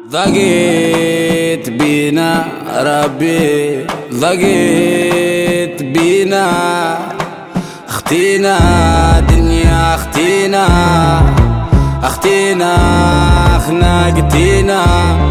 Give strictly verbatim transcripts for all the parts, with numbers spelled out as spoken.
ضاقيت بينا ربي ضاقيت بينا اختينا دنيا اختينا اختينا خناقتينا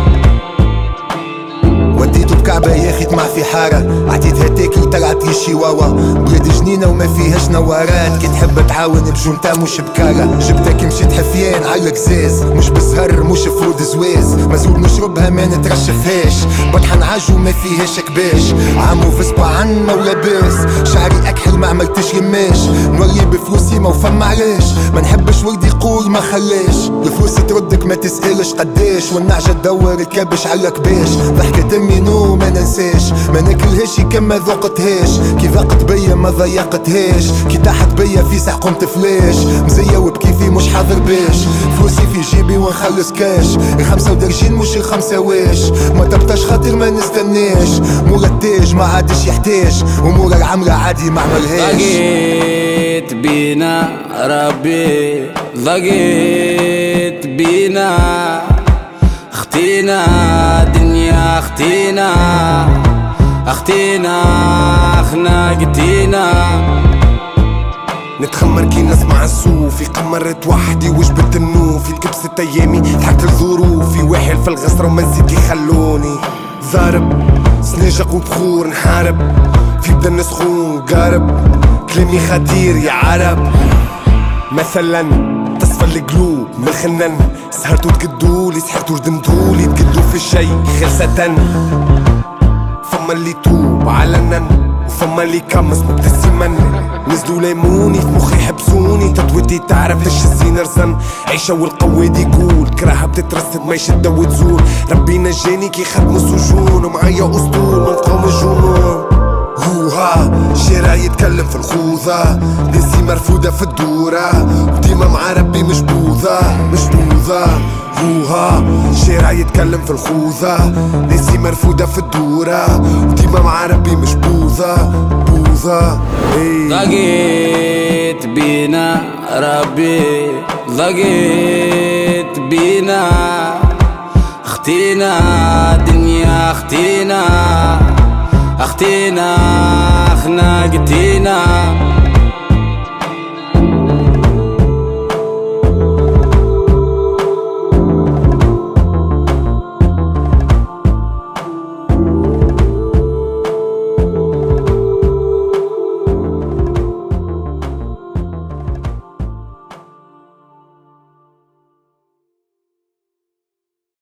وديتو بكعبة يا اخي طمع في حارة عطيتها تاكل طلعت لي الشيواوا بلاد جنينة وما فيهاش نوارات كي تحب تعاون بجونتا مش بكارة جبتها كي مشيت حفيان على قزاز مش بالزهر مش فرود زواز مازول نشربها ما نترشفهاش بطحن عاجو ما فيهاش كباش عامو في صبع عنا ولاباس شعري اكحل ما عملتش رماش نولي بفلوسي ما وفم علاش ما نحبش ولدي يقول ما خلاش الفلوس تردك ما تسألش قداش والنعجة تدور الكبش على كباش ضحكة امي نو ما ننساش ما ناكلهاش كما ذوقتهاش كي ذاقت بيا ما ضيقتهاش كي طاحت بيا في ساح قمت فلاش مزية وبكيفي مش حاضر باش فلوسي في جيبي ونخلص كاش الخمسة ودرجين مش الخمسة واش ما تبطاش خاطر ما نستناش مورا التاج ما عادش يحتاج ومورا العمرة عادي ما عملهاش ضاقيت بينا ربي ضاقيت بينا اختينا دنيا اختينا اختينا خناقتينا نتخمر كي نسمع الصوفي قمرت وحدي وجبت النوفي كبست ايامي ضحكت لظروفي واحد في الغسرة وما نزيد يخلوني ضارب سناجق وبخور نحارب في بدن سخون قارب كلامي خطير يا عرب مثلا تصفى القلوب من الخنن سهرتو تقدولي سحرتو ردمتولي تقدو في الشي خلصة فما اللي توب علنا وفما اللي كمس مبتسما نزلوا ليموني في مخي حبسوني تطويتي تعرف ايش الزين رزن عيشة والقواد يقول كراها بتترصد ما يشدة وتزول ربي نجاني كي خدموا السجون ومعايا اسطول من قوم الجنون هوها شارع يتكلم في الخوذة ناسي مرفودة في الدورة وديما مع ربي مشبوذة مشبوذة هوها شارع يتكلم في الخوذة ناسي مرفودة في الدورة وديما مع ربي مشبوذة بوذة ضاقيت بينا ربي ضاقيت بينا اختينا دنيا اختينا اختينا خناقتينا